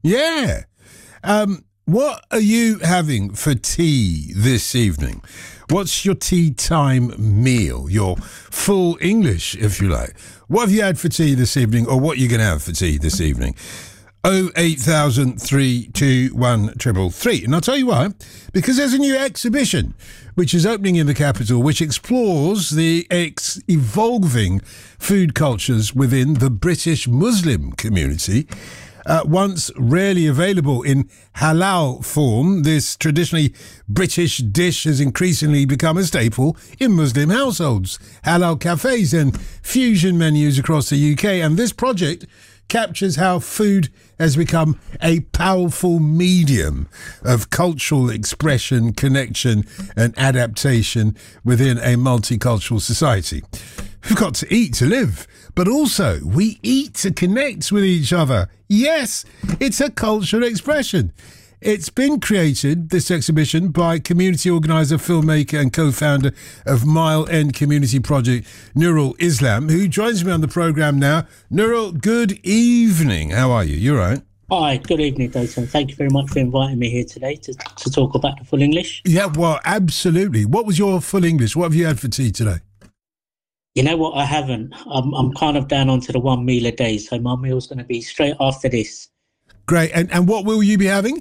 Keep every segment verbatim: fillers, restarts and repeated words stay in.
Yeah. Um, what are you having for tea this evening? What's your tea time meal? Your full English, if you like. What have you had for tea this evening, or what are you going to have for tea this evening? oh eight thousand, three two one, three three three. And I'll tell you why. Because there's a new exhibition which is opening in the capital, which explores the ex- evolving food cultures within the British Muslim community. Uh, once rarely available in halal form, this traditionally British dish has increasingly become a staple in Muslim households, halal cafes and fusion menus across the U K. And this project captures how food has become a powerful medium of cultural expression, connection and adaptation within a multicultural society. We've got to eat to live, but also we eat to connect with each other. Yes, it's a cultural expression. It's been created, this exhibition, by community organiser, filmmaker and co-founder of Mile End Community Project, Nurul Islam, who joins me on the programme now. Nurul, good evening. How are you? You all right? Hi, good evening, Dayton. Thank you very much for inviting me here today to, to talk about the full English. Yeah, well, absolutely. What was your full English? What have you had for tea today? You know what? I haven't. I'm, I'm kind of down onto the one meal a day, so my meal's going to be straight after this. Great. And and what will you be having?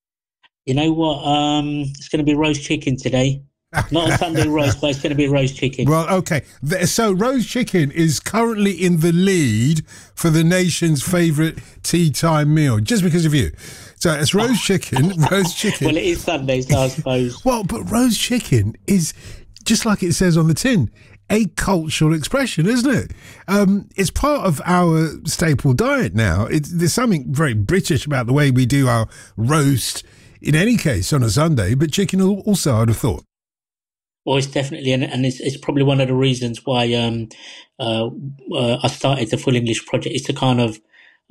You know what? Um, it's going to be roast chicken today. Not a Sunday roast, but it's going to be roast chicken. Well, okay. So roast chicken is currently in the lead for the nation's favourite tea time meal, just because of you. So it's roast chicken, roast chicken. Well, it is Sunday, so I suppose. Well, but roast chicken is, just like it says on the tin, a cultural expression, isn't it? Um, it's part of our staple diet now. It's, there's something very British about the way we do our roast, in any case, on a Sunday, but chicken also, I'd have thought. Well, it's definitely, and, and it's, it's probably one of the reasons why um, uh, uh, I started the Full English Project, is to kind of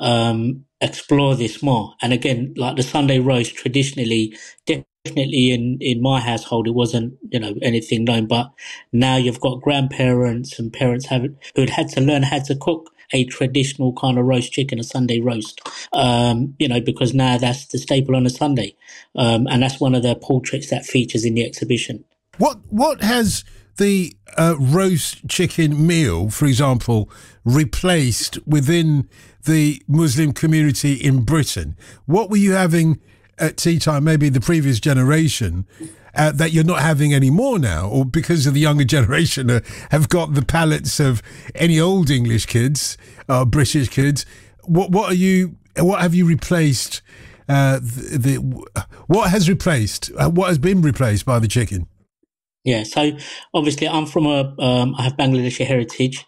um, explore this more. And again, like the Sunday roast, traditionally, definitely in, in my household, it wasn't, you know, anything known. But now you've got grandparents and parents have, who had had to learn how to cook a traditional kind of roast chicken, a Sunday roast, um, you know, because now that's the staple on a Sunday. Um, and that's one of the portraits that features in the exhibition. What what has the uh, roast chicken meal, for example, replaced within the Muslim community in Britain? What were you having at tea time, maybe the previous generation, uh, that you're not having anymore now, or because of the younger generation uh, have got the palates of any old English kids, uh, British kids? What what are you? What have you replaced? Uh, the, the what has replaced? Uh, what has been replaced by the chicken? Yeah, so obviously I'm from a, um, I have Bangladeshi heritage,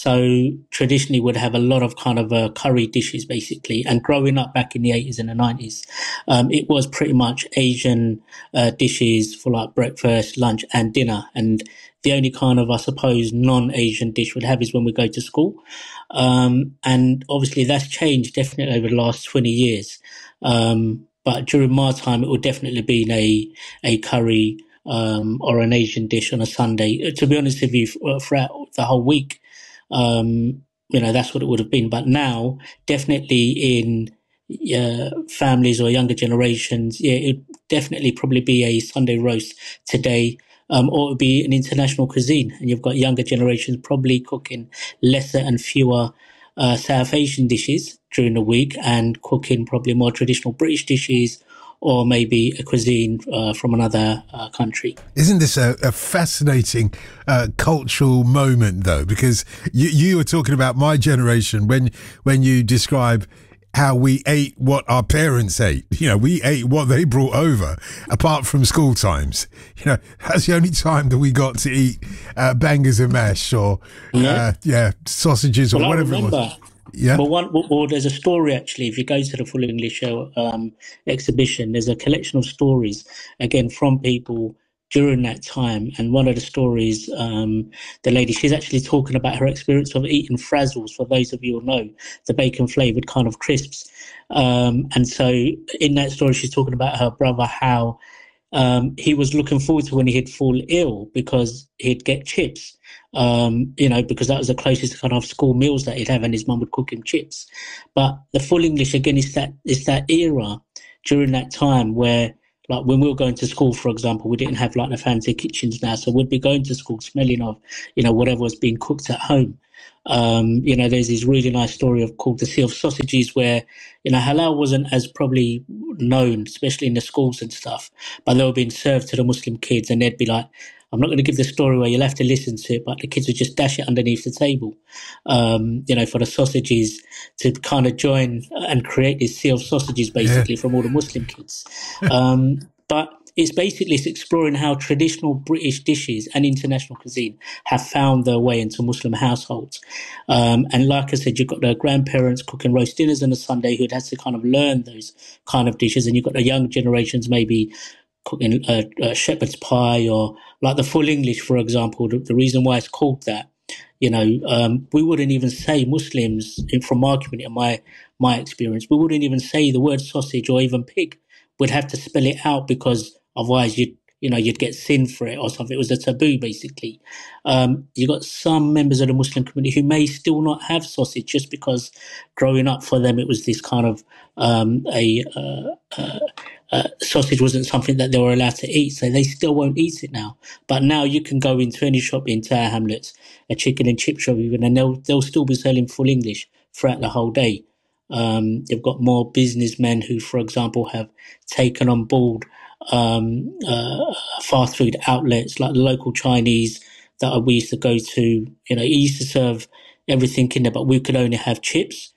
so traditionally would have a lot of kind of uh, curry dishes basically. And growing up back in the eighties and the nineties, um, it was pretty much Asian uh, dishes for like breakfast, lunch and dinner. And the only kind of, I suppose, non-Asian dish we'd have is when we go to school. Um, and obviously that's changed definitely over the last twenty years. Um, but during my time, it would definitely been a, a curry, Um, or an Asian dish on a Sunday. To be honest with you, throughout the whole week, um, you know, that's what it would have been. But now, definitely in uh, families or younger generations, yeah, it'd definitely probably be a Sunday roast today, um, or it would be an international cuisine. And you've got younger generations probably cooking lesser and fewer uh, South Asian dishes during the week and cooking probably more traditional British dishes, or maybe a cuisine uh, from another uh, country. Isn't this a, a fascinating uh, cultural moment, though? Because you, you were talking about my generation when when you describe how we ate what our parents ate. You know, we ate what they brought over, apart from school times. You know, that's the only time that we got to eat uh, bangers and mash or, yeah, uh, yeah sausages or well, whatever it was. Yeah. Well, one, well, there's a story actually. If you go to the Full English um, exhibition, there's a collection of stories again from people during that time. And one of the stories, um, the lady, she's actually talking about her experience of eating Frazzles. For those of you who know, the bacon flavored kind of crisps. Um, and so in that story, she's talking about her brother, how um, he was looking forward to when he'd fall ill because he'd get chips. Um, you know, because that was the closest kind of school meals that he'd have, and his mum would cook him chips. But the full English again is that is that era during that time where, like, when we were going to school, for example, we didn't have like the fancy kitchens now, so we'd be going to school smelling of, you know, whatever was being cooked at home. Um, you know, there's this really nice story of called the Sea of Sausages, where, you know, halal wasn't as probably known, especially in the schools and stuff, but they were being served to the Muslim kids, and they'd be like, I'm not going to give the story where you'll have to listen to it, but the kids would just dash it underneath the table, um, you know, for the sausages to kind of join and create this sea of sausages, basically, yeah. from all the Muslim kids. Um, but it's basically it's exploring how traditional British dishes and international cuisine have found their way into Muslim households. Um, and like I said, you've got the grandparents cooking roast dinners on a Sunday who'd had to kind of learn those kind of dishes, and you've got the young generations maybe cooking a, a shepherd's pie, or like the full English, for example. The, the reason why it's called that, you know, um, we wouldn't even say Muslims, from my community and my, my experience, we wouldn't even say the word sausage or even pig. We'd have to spell it out because otherwise you'd, you know, you'd get sin for it or something. It was a taboo, basically. Um, you got some members of the Muslim community who may still not have sausage just because growing up for them it was this kind of um, a uh, uh, uh, sausage wasn't something that they were allowed to eat, so they still won't eat it now. But now you can go into any shop in Tower Hamlets, a chicken and chip shop even, and they'll they'll still be selling full English throughout the whole day. Um, they've got more businessmen who, for example, have taken on board um, uh, fast food outlets like the local Chinese that we used to go to. You know, it used to serve everything in there, but we could only have chips.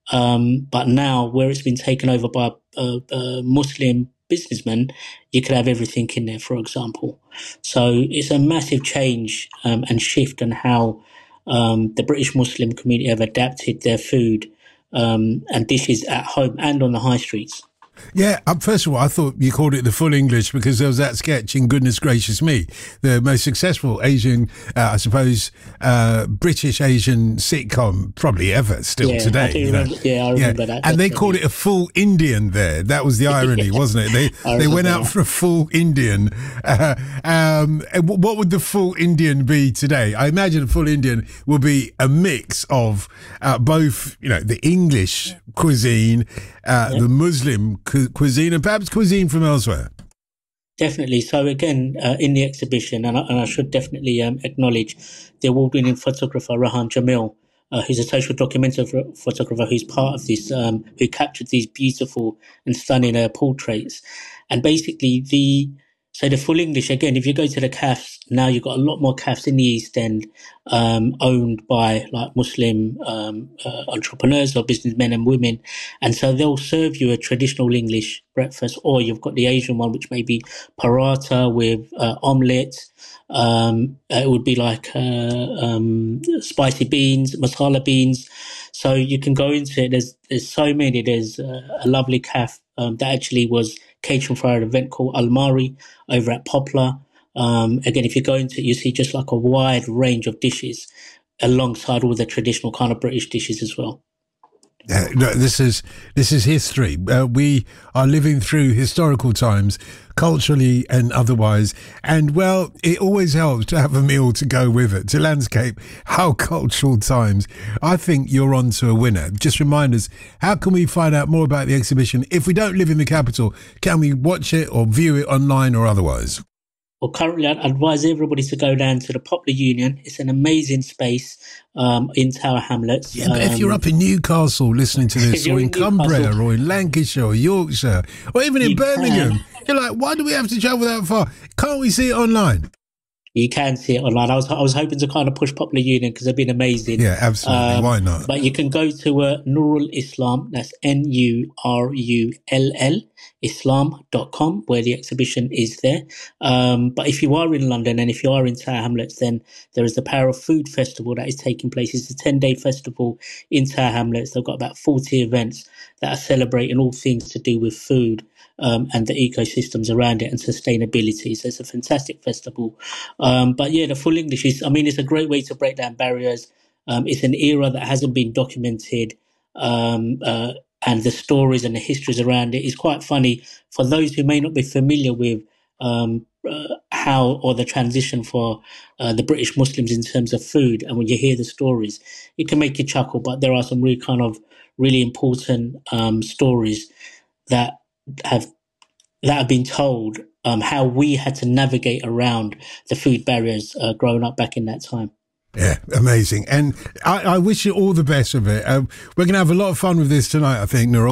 Um, but now, where it's been taken over by uh, uh, Muslim businessmen, you could have everything in there, for example. So it's a massive change um, and shift in how um, the British Muslim community have adapted their food um, and dishes at home and on the high streets. Yeah, um, first of all, I thought you called it the full English because there was that sketch in Goodness Gracious Me, the most successful Asian, uh, I suppose, uh, British Asian sitcom probably ever still yeah, today. I do you remember, know? Yeah, I remember yeah. that. And definitely. they called it a full Indian there. That was the irony, yeah, wasn't it? They they went out that. for a full Indian. Uh, um, what would the full Indian be today? I imagine a full Indian will be a mix of uh, both, you know, the English cuisine, uh, yeah. the Muslim cu- cuisine, and perhaps cuisine from elsewhere. Definitely. So again, uh, in the exhibition, and I, and I should definitely um, acknowledge the award-winning photographer Rahan Jamil, uh, who's a social documentary photographer who's part of this, um, who captured these beautiful and stunning uh, portraits. And basically, the so the full English, again, if you go to the cafes, now you've got a lot more cafes in the East End um, owned by like Muslim um, uh, entrepreneurs or businessmen and women. And so they'll serve you a traditional English breakfast, or you've got the Asian one, which may be paratha with uh, omelette. Um, it would be like uh, um, spicy beans, masala beans. So you can go into it. There's, there's so many. There's uh, a lovely cafe um, that actually was catering for an event called Almari over at Poplar. Um, again, if you go into it, you see just like a wide range of dishes alongside all the traditional kind of British dishes as well. Uh, no, this is this is history. Uh, we are living through historical times, culturally and otherwise. And, well, it always helps to have a meal to go with it, to landscape how cultural times. I think you're on to a winner. Just remind us, how can we find out more about the exhibition? If we don't live in the capital, can we watch it or view it online or otherwise? Well, currently, I'd advise everybody to go down to the Poplar Union. It's an amazing space um, in Tower Hamlets. Yeah, but um, if you're up in Newcastle listening to this, or in, in Cumbria, or in Lancashire, or Yorkshire, or even in Birmingham, can. You're like, why do we have to travel that far? Can't we see it online? You can see it online. I was I was hoping to kind of push Poplar Union because they've been amazing. Yeah, absolutely. Um, Why not? But you can go to uh, Nurul Islam. That's N U R U L L Islam dot com, where the exhibition is there. Um, but if you are in London and if you are in Tower Hamlets, then there is the Power of Food Festival that is taking place. It's a ten-day festival in Tower Hamlets. They've got about forty events that are celebrating all things to do with food. Um, and the ecosystems around it and sustainability. So it's a fantastic festival. Um, but yeah, the full English is, I mean, it's a great way to break down barriers. Um, it's an era that hasn't been documented. Um, uh, and the stories and the histories around it is quite funny for those who may not be familiar with um, uh, how or the transition for uh, the British Muslims in terms of food. And when you hear the stories, it can make you chuckle. But there are some really kind of really important um, stories that have that have been told, um, how we had to navigate around the food barriers uh, growing up back in that time. Yeah, amazing. And I, I wish you all the best of it. Um, we're going to have a lot of fun with this tonight, I think, Nurul.